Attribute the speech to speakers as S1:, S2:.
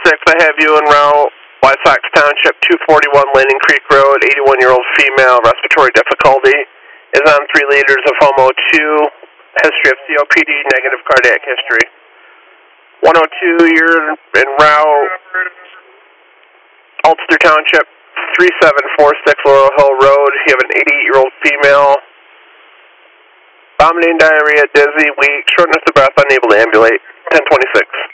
S1: I have you en route, White Sox Township, 241 Landing Creek Road, 81-year-old female, respiratory difficulty, is on 3 liters of HOMO-2, history of COPD, negative cardiac history. 102, you're en route, Ulster Township, 3746 Laurel Hill Road, you have an 88-year-old female, vomiting, diarrhea, dizzy, weak, shortness of breath, unable to ambulate, 1026.